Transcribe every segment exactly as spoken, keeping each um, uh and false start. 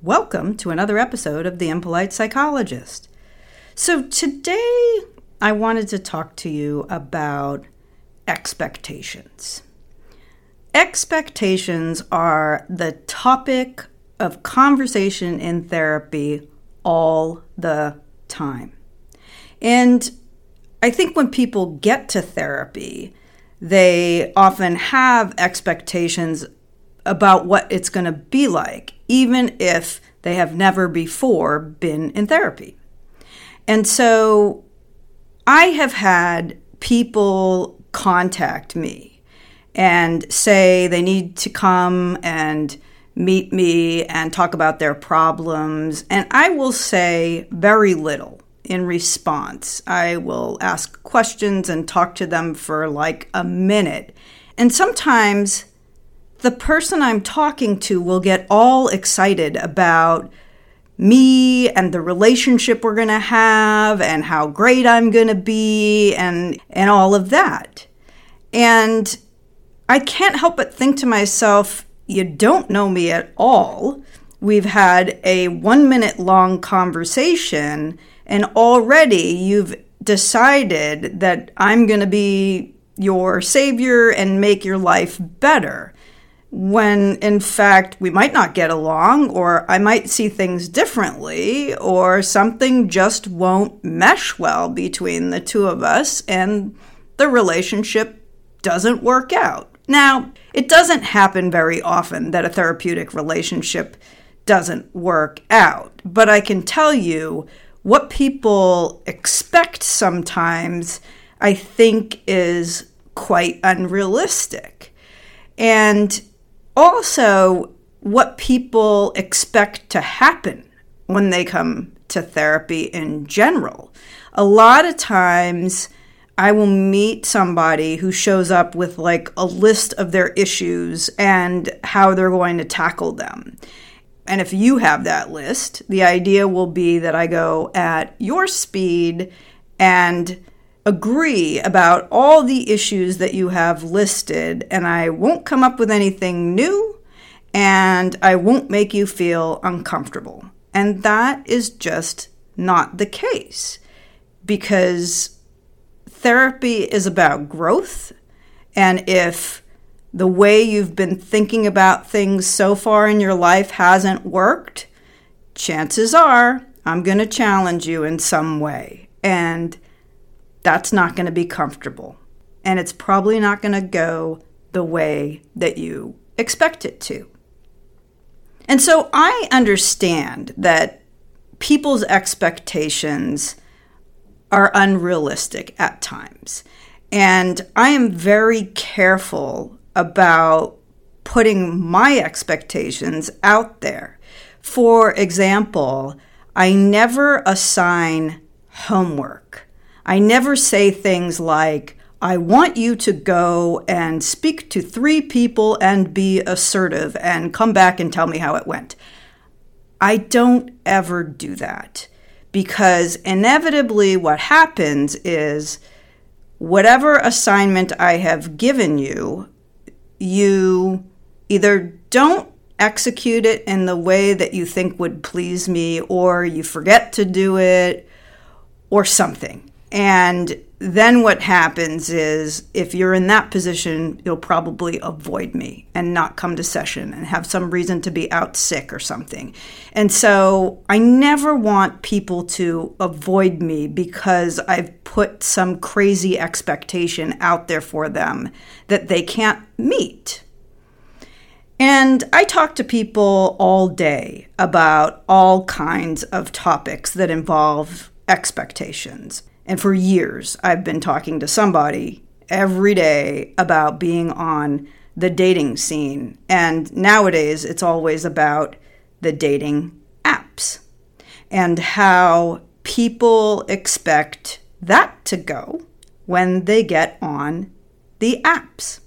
Welcome to another episode of The Impolite Psychologist. So today I wanted to talk to you about expectations. Expectations are the topic of conversation in therapy all the time. And I think when people get to therapy, they often have expectations about what it's going to be like, even if they have never before been in therapy. And so I have had people contact me and say they need to come and meet me and talk about their problems. And I will say very little in response. I will ask questions and talk to them for like a minute. And sometimes the person I'm talking to will get all excited about me and the relationship we're going to have and how great I'm going to be and, and all of that. And I can't help but think to myself, you don't know me at all. We've had a one minute long conversation and already you've decided that I'm going to be your savior and make your life better. When in fact we might not get along, or I might see things differently, or something just won't mesh well between the two of us and the relationship doesn't work out. Now, it doesn't happen very often that a therapeutic relationship doesn't work out, but I can tell you what people expect sometimes, I think, is quite unrealistic. And also, what people expect to happen when they come to therapy in general. A lot of times, I will meet somebody who shows up with like a list of their issues and how they're going to tackle them. And if you have that list, the idea will be that I go at your speed and agree about all the issues that you have listed, and I won't come up with anything new, and I won't make you feel uncomfortable. And that is just not the case, because therapy is about growth, and if the way you've been thinking about things so far in your life hasn't worked, chances are I'm going to challenge you in some way. And that's not going to be comfortable. And it's probably not going to go the way that you expect it to. And so I understand that people's expectations are unrealistic at times. And I am very careful about putting my expectations out there. For example, I never assign homework. I never say things like, I want you to go and speak to three people and be assertive and come back and tell me how it went. I don't ever do that, because inevitably what happens is whatever assignment I have given you, you either don't execute it in the way that you think would please me, or you forget to do it, or something. And then what happens is, if you're in that position, you'll probably avoid me and not come to session and have some reason to be out sick or something. And so I never want people to avoid me because I've put some crazy expectation out there for them that they can't meet. And I talk to people all day about all kinds of topics that involve expectations. And for years, I've been talking to somebody every day about being on the dating scene. And nowadays, it's always about the dating apps and how people expect that to go when they get on the apps.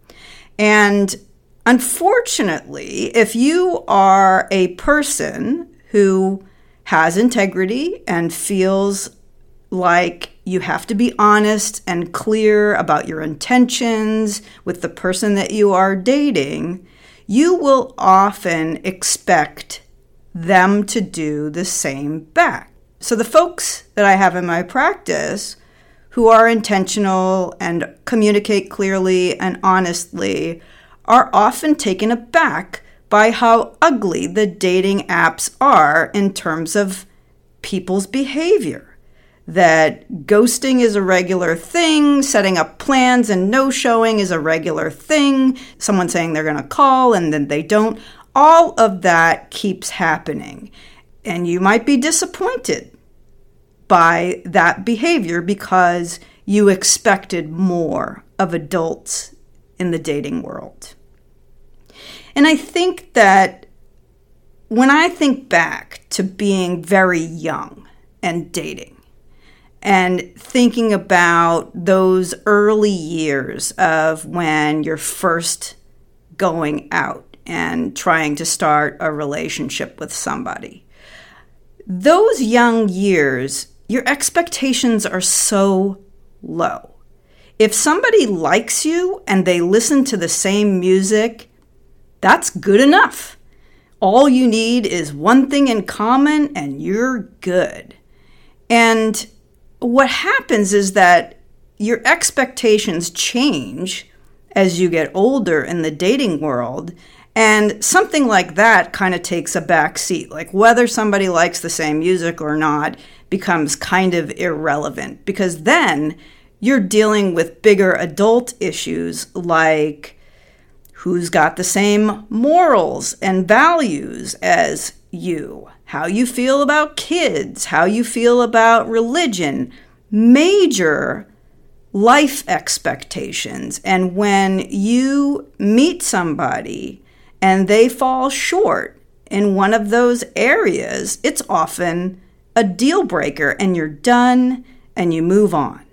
And unfortunately, if you are a person who has integrity and feels like you have to be honest and clear about your intentions with the person that you are dating, you will often expect them to do the same back. So the folks that I have in my practice who are intentional and communicate clearly and honestly are often taken aback by how ugly the dating apps are in terms of people's behavior. That ghosting is a regular thing, setting up plans and no-showing is a regular thing, someone saying they're going to call and then they don't. All of that keeps happening. And you might be disappointed by that behavior because you expected more of adults in the dating world. And I think that when I think back to being very young and dating and thinking about those early years of when you're first going out and trying to start a relationship with somebody, those young years, your expectations are so low. If somebody likes you and they listen to the same music, that's good enough. All you need is one thing in common and you're good. And what happens is that your expectations change as you get older in the dating world, and something like that kind of takes a back seat. Like whether somebody likes the same music or not becomes kind of irrelevant, because then you're dealing with bigger adult issues like who's got the same morals and values as you, how you feel about kids, how you feel about religion, major life expectations. And when you meet somebody and they fall short in one of those areas, it's often a deal breaker and you're done and you move on.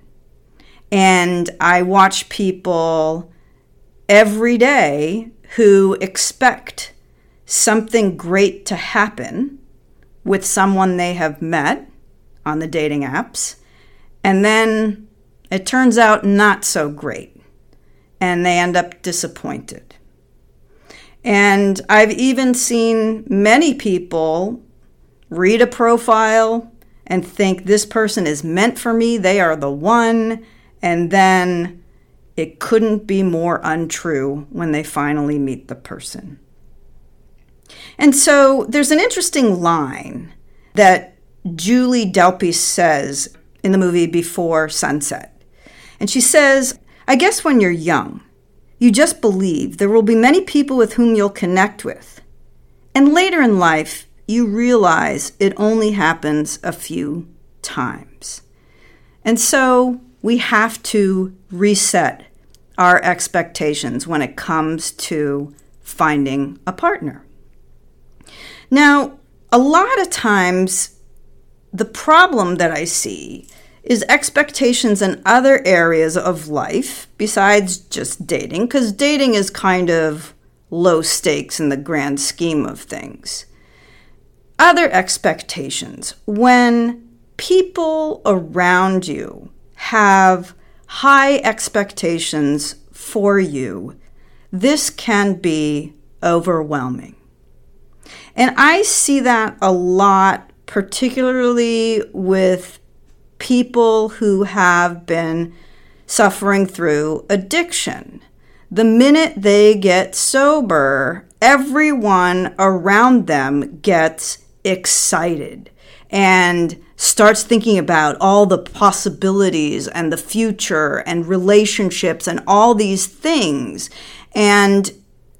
And I watch people every day who expect something great to happen with someone they have met on the dating apps, and then it turns out not so great, and they end up disappointed. And I've even seen many people read a profile and think this person is meant for me, they are the one, and then it couldn't be more untrue when they finally meet the person. And so there's an interesting line that Julie Delpy says in the movie Before Sunset. And she says, I guess when you're young, you just believe there will be many people with whom you'll connect with. And later in life, you realize it only happens a few times. And so we have to reset our expectations when it comes to finding a partner. Now, a lot of times, the problem that I see is expectations in other areas of life besides just dating, because dating is kind of low stakes in the grand scheme of things. Other expectations, when people around you have high expectations for you, this can be overwhelming. And I see that a lot, particularly with people who have been suffering through addiction. The minute they get sober, everyone around them gets excited and starts thinking about all the possibilities and the future and relationships and all these things. And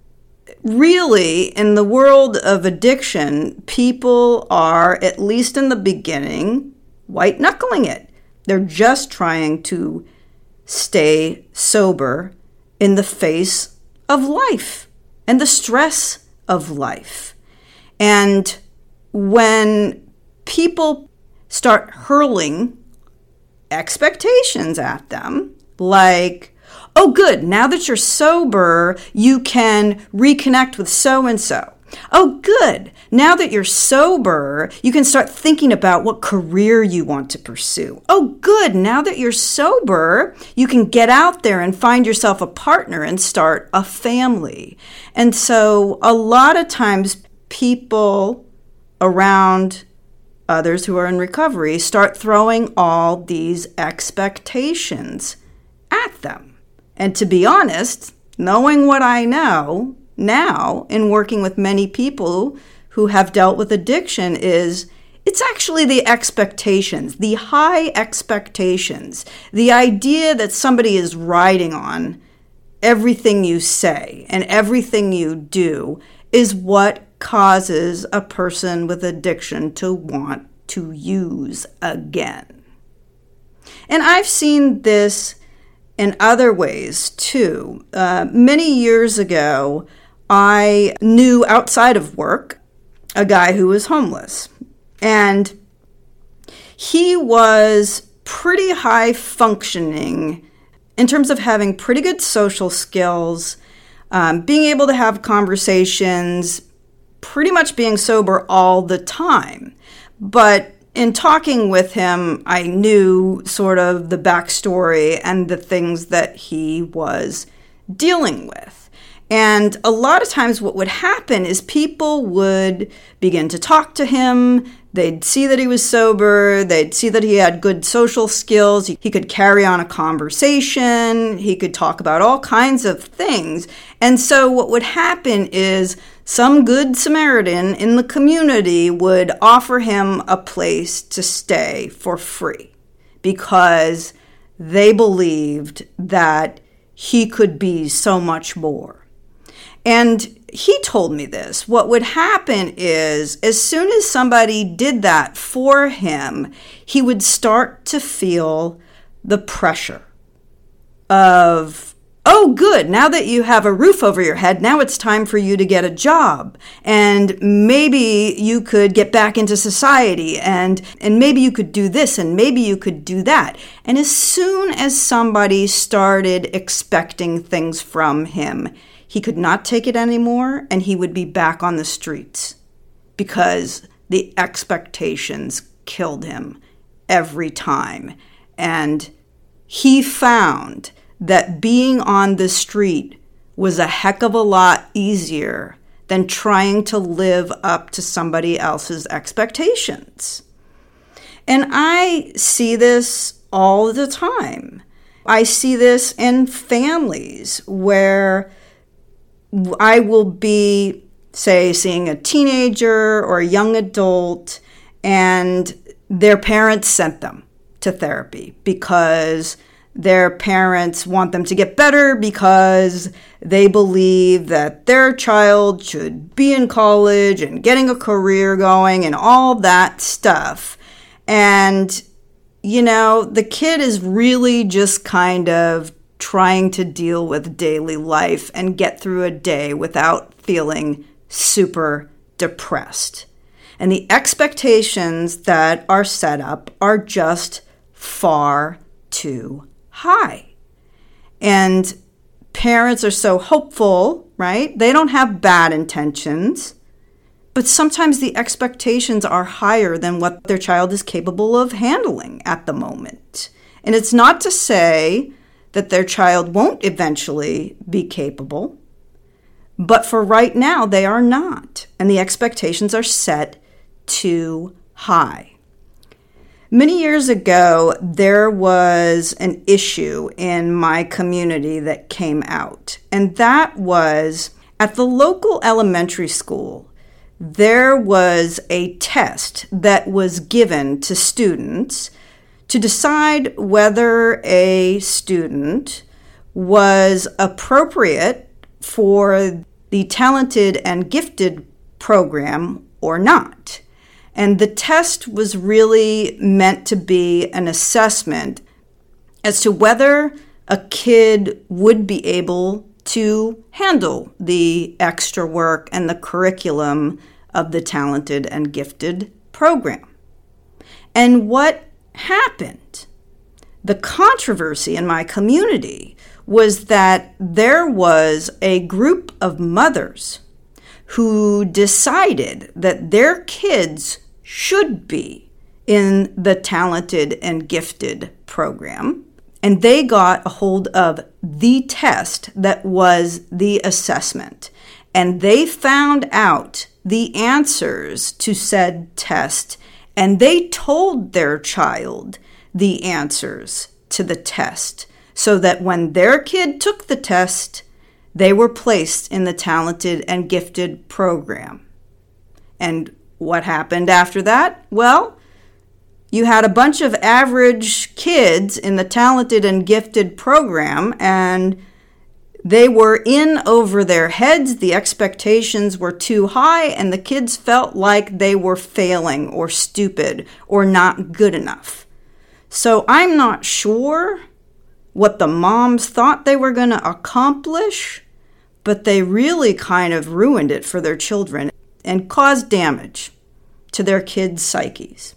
really, in the world of addiction, people are, at least in the beginning, white-knuckling it. They're just trying to stay sober in the face of life and the stress of life. And when people start hurling expectations at them, like, oh, good, now that you're sober, you can reconnect with so-and-so. Oh, good, now that you're sober, you can start thinking about what career you want to pursue. Oh, good, now that you're sober, you can get out there and find yourself a partner and start a family. And so a lot of times people around others who are in recovery start throwing all these expectations at them. And to be honest, knowing what I know now in working with many people who have dealt with addiction is it's actually the expectations, the high expectations, the idea that somebody is riding on everything you say and everything you do is what causes a person with addiction to want to use again. And I've seen this in other ways too. Uh, many years ago, I knew outside of work a guy who was homeless. And he was pretty high functioning in terms of having pretty good social skills, um, being able to have conversations, pretty much being sober all the time. But in talking with him, I knew sort of the backstory and the things that he was dealing with. And a lot of times what would happen is people would begin to talk to him. They'd see that he was sober. They'd see that he had good social skills. He could carry on a conversation. He could talk about all kinds of things. And so what would happen is some good Samaritan in the community would offer him a place to stay for free because they believed that he could be so much more. And he told me this. What would happen is, as soon as somebody did that for him, he would start to feel the pressure of, oh, good, now that you have a roof over your head, now it's time for you to get a job. And maybe you could get back into society, and, and maybe you could do this, and maybe you could do that. And as soon as somebody started expecting things from him, he could not take it anymore, and he would be back on the streets because the expectations killed him every time. And he found that being on the street was a heck of a lot easier than trying to live up to somebody else's expectations. And I see this all the time. I see this in families where I will be, say, seeing a teenager or a young adult, and their parents sent them to therapy because their parents want them to get better because they believe that their child should be in college and getting a career going and all that stuff. And, you know, the kid is really just kind of trying to deal with daily life and get through a day without feeling super depressed. And the expectations that are set up are just far too high. And parents are so hopeful, right? They don't have bad intentions, but sometimes the expectations are higher than what their child is capable of handling at the moment. And it's not to say that their child won't eventually be capable, but for right now, they are not, and the expectations are set too high. Many years ago, there was an issue in my community that came out, and that was at the local elementary school, there was a test that was given to students to decide whether a student was appropriate for the talented and gifted program or not. And the test was really meant to be an assessment as to whether a kid would be able to handle the extra work and the curriculum of the talented and gifted program. And what happened? The controversy in my community was that there was a group of mothers who decided that their kids should be in the talented and gifted program, and they got a hold of the test that was the assessment, and they found out the answers to said test, and they told their child the answers to the test, so that when their kid took the test, they were placed in the talented and gifted program. And what happened after that? Well, you had a bunch of average kids in the talented and gifted program, and they were in over their heads. The expectations were too high, and the kids felt like they were failing or stupid or not good enough. So I'm not sure what the moms thought they were going to accomplish, but they really kind of ruined it for their children and caused damage to their kids' psyches.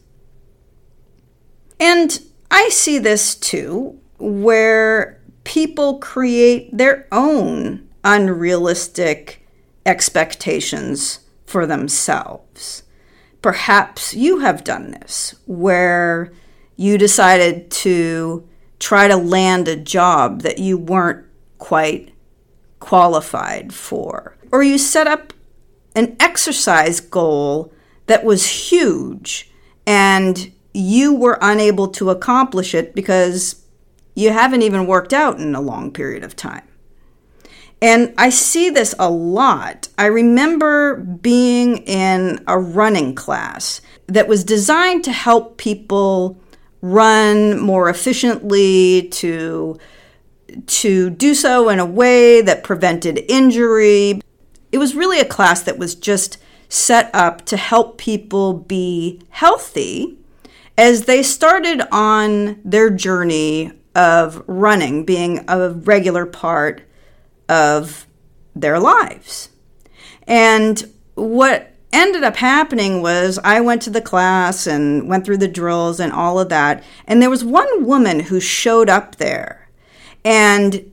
And I see this too, where people create their own unrealistic expectations for themselves. Perhaps you have done this, where you decided to try to land a job that you weren't quite qualified for. Or you set up an exercise goal that was huge and you were unable to accomplish it because you haven't even worked out in a long period of time. And I see this a lot. I remember being in a running class that was designed to help people run more efficiently, to, to do so in a way that prevented injury. It was really a class that was just set up to help people be healthy as they started on their journey of running being a regular part of their lives. And what ended up happening was I went to the class and went through the drills and all of that. And there was one woman who showed up there, and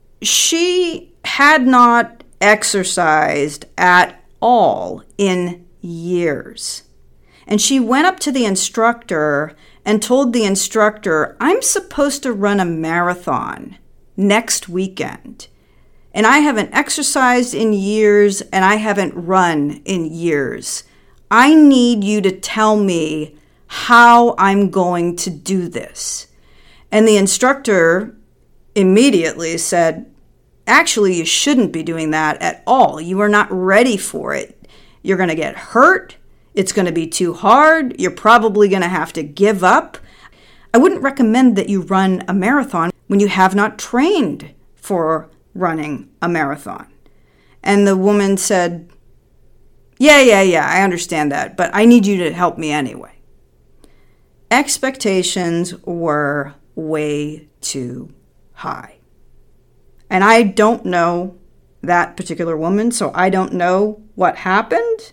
she had not exercised at all in years. And she went up to the instructor and told the instructor, I'm supposed to run a marathon next weekend. And I haven't exercised in years, and I haven't run in years. I need you to tell me how I'm going to do this. And the instructor immediately said, actually, you shouldn't be doing that at all. You are not ready for it. You're going to get hurt. It's going to be too hard. You're probably going to have to give up. I wouldn't recommend that you run a marathon when you have not trained for running a marathon. And the woman said, yeah, yeah, yeah, I understand that, but I need you to help me anyway. Expectations were way too high. And I don't know that particular woman, so I don't know what happened,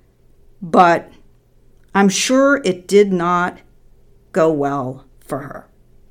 but I'm sure it did not go well for her.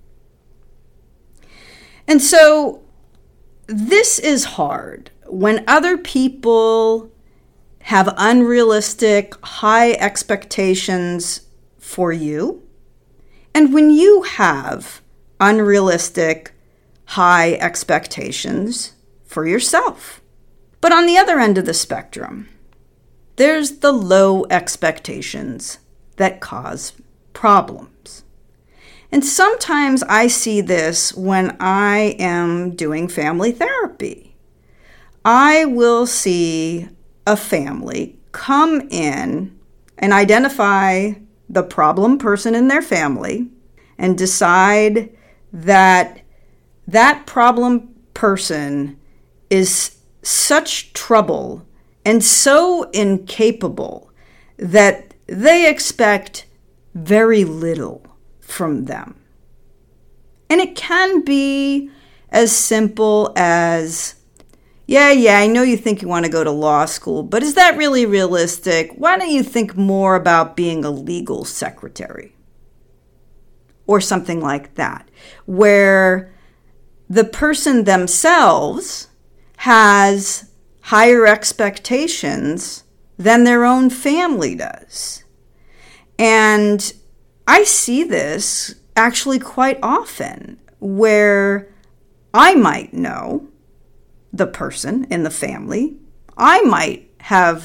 And so this is hard when other people have unrealistic, high expectations for you, and when you have unrealistic, high expectations for yourself. But on the other end of the spectrum, there's the low expectations that cause problems. And sometimes I see this when I am doing family therapy. I will see a family come in and identify the problem person in their family and decide that that problem person is such trouble and so incapable that they expect very little from them. And it can be as simple as, yeah, yeah, I know you think you want to go to law school, but is that really realistic? Why don't you think more about being a legal secretary? Or something like that, where the person themselves has higher expectations than their own family does. And I see this actually quite often, where I might know the person in the family. I might have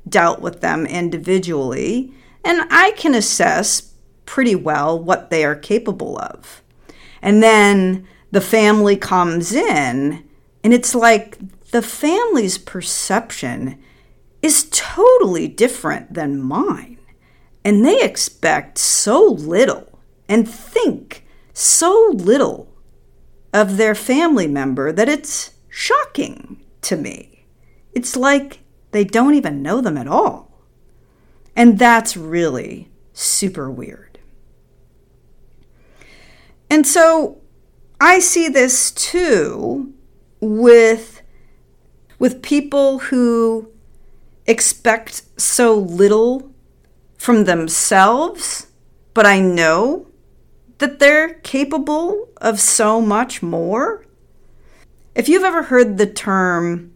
dealt with them individually, and I can assess pretty well what they are capable of. And then the family comes in, and it's like the family's perception is totally different than mine. And they expect so little and think so little of their family member that it's shocking to me. It's like they don't even know them at all. And that's really super weird. And so I see this too with, with people who expect so little from themselves, but I know that they're capable of so much more. If you've ever heard the term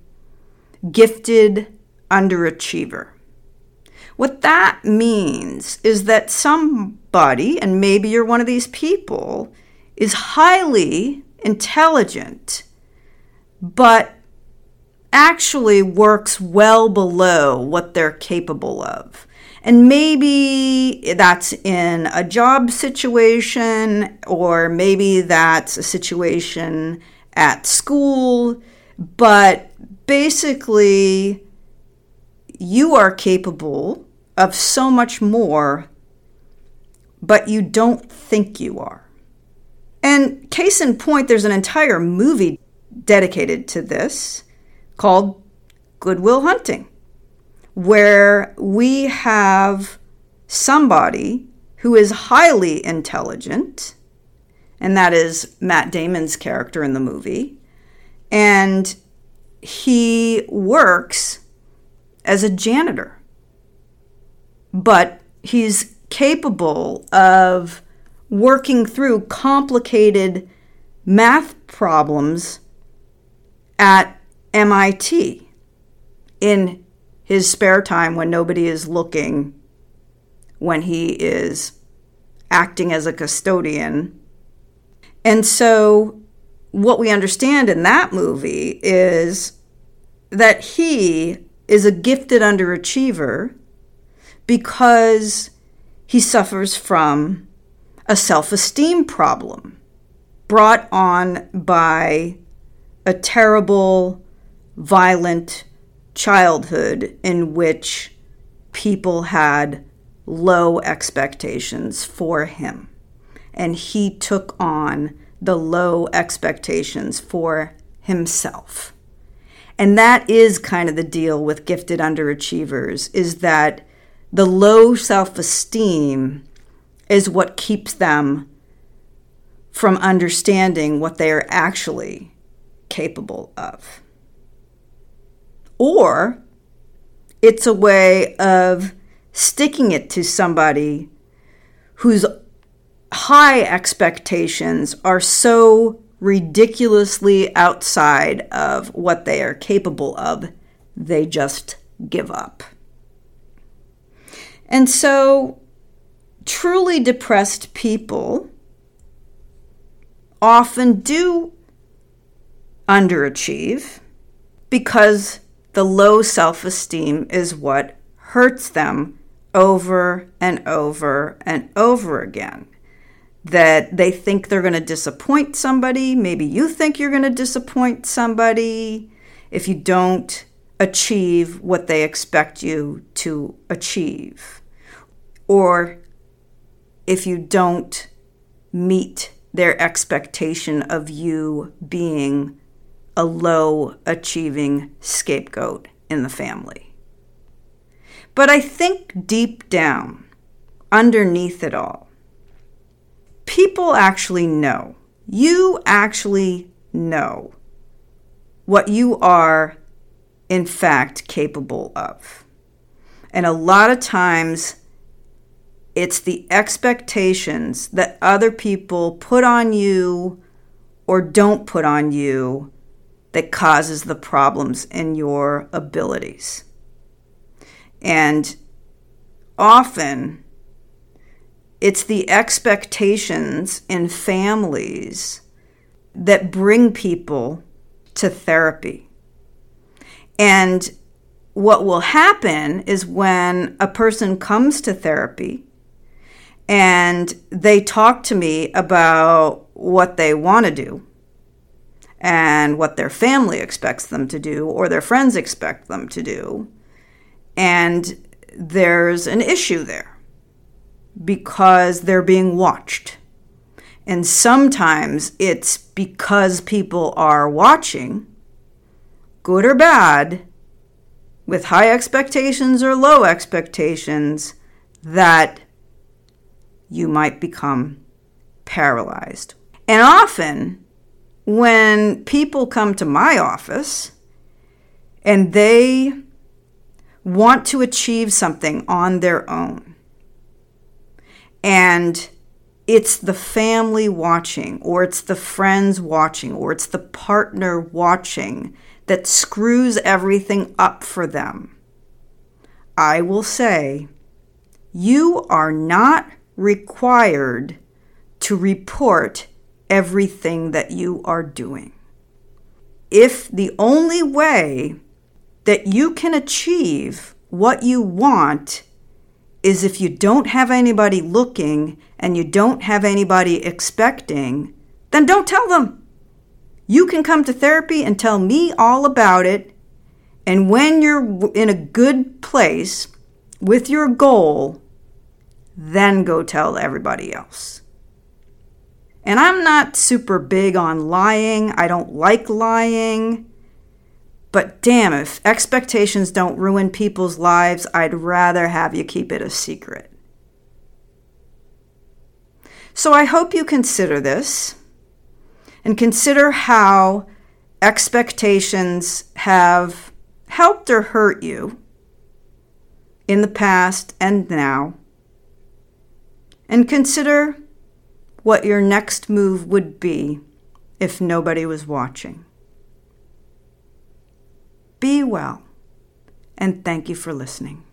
gifted underachiever, what that means is that somebody, and maybe you're one of these people, is highly intelligent, but actually works well below what they're capable of. And maybe that's in a job situation, or maybe that's a situation at school, but basically you are capable of so much more, but you don't think you are. And case in point, there's an entire movie dedicated to this called Good Will Hunting, where we have somebody who is highly intelligent, and that is Matt Damon's character in the movie, and he works as a janitor, but he's capable of working through complicated math problems at M I T in his spare time when nobody is looking, when he is acting as a custodian. And so what we understand in that movie is that he is a gifted underachiever because he suffers from a self-esteem problem brought on by a terrible, violent childhood in which people had low expectations for him. And he took on the low expectations for himself. And that is kind of the deal with gifted underachievers, is that the low self-esteem is what keeps them from understanding what they are actually capable of. Or it's a way of sticking it to somebody whose high expectations are so ridiculously outside of what they are capable of, they just give up. And so truly depressed people often do underachieve because the low self-esteem is what hurts them over and over and over again. That they think they're going to disappoint somebody. Maybe you think you're going to disappoint somebody if you don't achieve what they expect you to achieve. Or if you don't meet their expectation of you being a low achieving scapegoat in the family. But I think deep down, underneath it all, people actually know, you actually know what you are in fact capable of. And a lot of times it's the expectations that other people put on you or don't put on you that causes the problems in your abilities. And often it's the expectations in families that bring people to therapy. And what will happen is when a person comes to therapy and they talk to me about what they want to do and what their family expects them to do or their friends expect them to do, and there's an issue there because they're being watched. And sometimes it's because people are watching, good or bad, with high expectations or low expectations, that you might become paralyzed. And often, when people come to my office and they want to achieve something on their own, and it's the family watching, or it's the friends watching, or it's the partner watching that screws everything up for them, I will say, you are not required to report everything that you are doing. If the only way that you can achieve what you want is if you don't have anybody looking and you don't have anybody expecting, then don't tell them. You can come to therapy and tell me all about it. And when you're in a good place with your goal, then go tell everybody else. And I'm not super big on lying. I don't like lying. But damn, if expectations don't ruin people's lives, I'd rather have you keep it a secret. So I hope you consider this and consider how expectations have helped or hurt you in the past and now. And consider what your next move would be if nobody was watching. Be well, and thank you for listening.